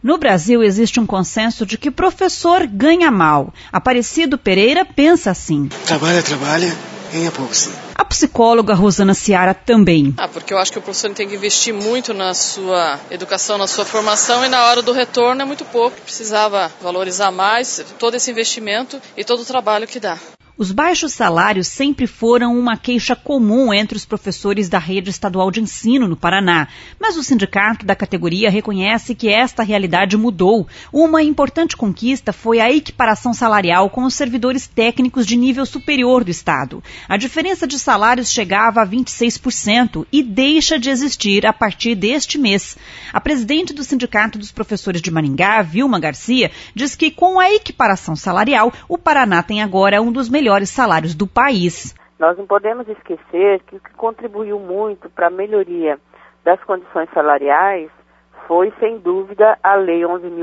No Brasil, existe um consenso de que professor ganha mal. Aparecido Pereira pensa assim. Trabalha, ganha pouco sim. A psicóloga Rosana Ciara também. Porque eu acho que o professor tem que investir muito na sua educação, na sua formação, e na hora do retorno é muito pouco. Precisava valorizar mais todo esse investimento e todo o trabalho que dá. Os baixos salários sempre foram uma queixa comum entre os professores da rede estadual de ensino no Paraná, mas o sindicato da categoria reconhece que esta realidade mudou. Uma importante conquista foi a equiparação salarial com os servidores técnicos de nível superior do Estado. A diferença de salários chegava a 26% e deixa de existir a partir deste mês. A presidente do Sindicato dos Professores de Maringá, Vilma Garcia, diz que com a equiparação salarial, o Paraná tem agora um dos melhores salários do país. Nós não podemos esquecer que o que contribuiu muito para a melhoria das condições salariais foi, sem dúvida, a Lei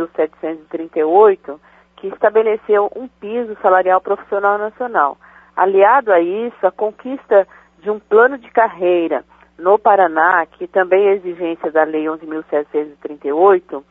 11.738, que estabeleceu um piso salarial profissional nacional. Aliado a isso, a conquista de um plano de carreira no Paraná, que também é exigência da Lei 11.738,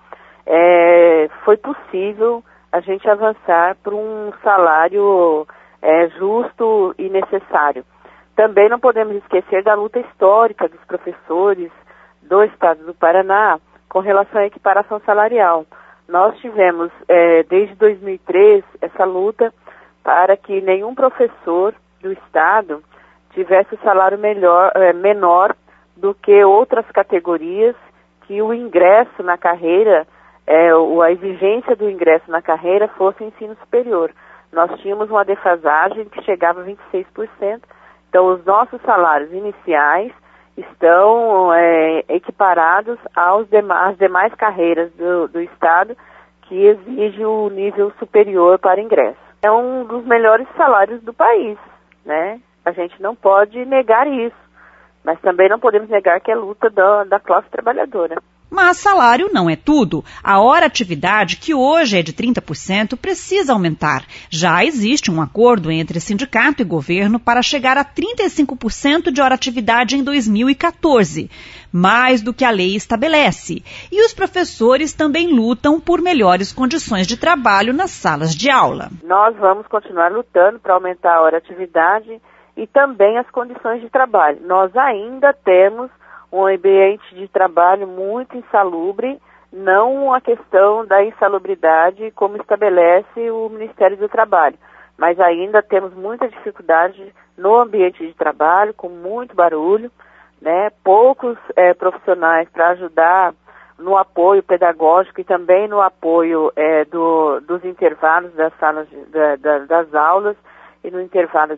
foi possível a gente avançar para um salário justo e necessário. Também não podemos esquecer da luta histórica dos professores do Estado do Paraná com relação à equiparação salarial. Nós tivemos, desde 2003, essa luta para que nenhum professor do Estado tivesse o salário menor do que outras categorias, que o ingresso na carreira, a exigência do ingresso na carreira fosse ensino superior. Nós tínhamos uma defasagem que chegava a 26%, então os nossos salários iniciais estão equiparados às demais carreiras do Estado, que exige o nível superior para ingresso. É um dos melhores salários do país, né? A gente não pode negar isso, mas também não podemos negar que é luta da classe trabalhadora. Mas salário não é tudo. A hora-atividade, que hoje é de 30%, precisa aumentar. Já existe um acordo entre sindicato e governo para chegar a 35% de hora-atividade em 2014, mais do que a lei estabelece. E os professores também lutam por melhores condições de trabalho nas salas de aula. Nós vamos continuar lutando para aumentar a hora-atividade e também as condições de trabalho. Nós ainda temos um ambiente de trabalho muito insalubre, não a questão da insalubridade como estabelece o Ministério do Trabalho, mas ainda temos muita dificuldade no ambiente de trabalho, com muito barulho, né? Poucos profissionais para ajudar no apoio pedagógico e também no apoio dos intervalos das salas das aulas e no intervalo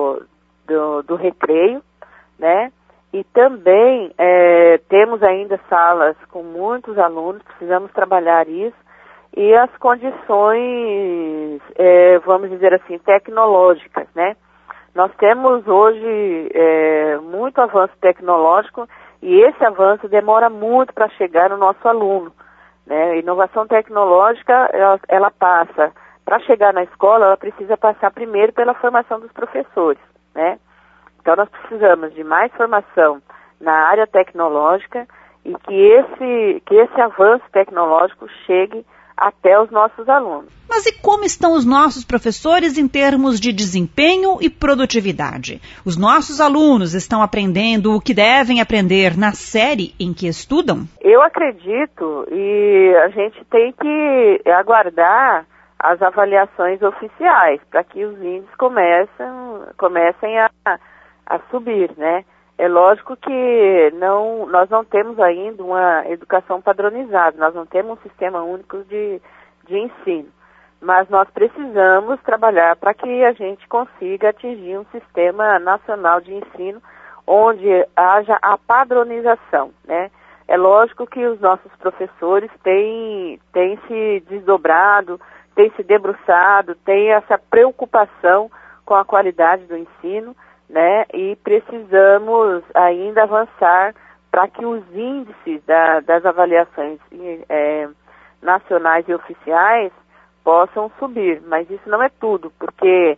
do recreio, né? E também temos ainda salas com muitos alunos, precisamos trabalhar isso, e as condições, vamos dizer assim, tecnológicas, né? Nós temos hoje muito avanço tecnológico e esse avanço demora muito para chegar no nosso aluno, né? Inovação tecnológica, ela passa, para chegar na escola, ela precisa passar primeiro pela formação dos professores, né? Então, nós precisamos de mais formação na área tecnológica e que esse avanço tecnológico chegue até os nossos alunos. Mas e como estão os nossos professores em termos de desempenho e produtividade? Os nossos alunos estão aprendendo o que devem aprender na série em que estudam? Eu acredito, e a gente tem que aguardar as avaliações oficiais para que os índices comecem a subir, né? É lógico que nós não temos ainda uma educação padronizada, nós não temos um sistema único de ensino, mas nós precisamos trabalhar para que a gente consiga atingir um sistema nacional de ensino onde haja a padronização, né? É lógico que os nossos professores têm se desdobrado, têm se debruçado, têm essa preocupação com a qualidade do ensino, né? E precisamos ainda avançar para que os índices das avaliações nacionais e oficiais possam subir. Mas isso não é tudo, porque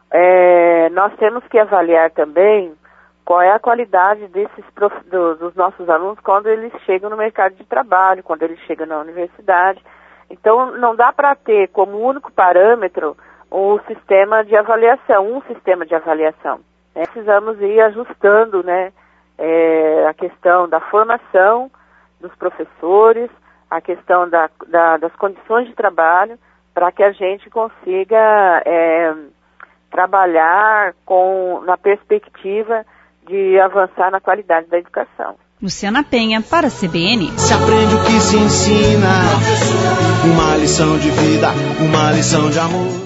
nós temos que avaliar também qual é a qualidade dos nossos alunos quando eles chegam no mercado de trabalho, quando eles chegam na universidade. Então, não dá para ter como único parâmetro um sistema de avaliação. Né? Precisamos ir ajustando, né, a questão da formação dos professores, a questão das condições de trabalho, para que a gente consiga trabalhar na perspectiva de avançar na qualidade da educação. Luciana Penha, para a CBN. Se aprende o que se ensina, uma lição de vida, uma lição de amor.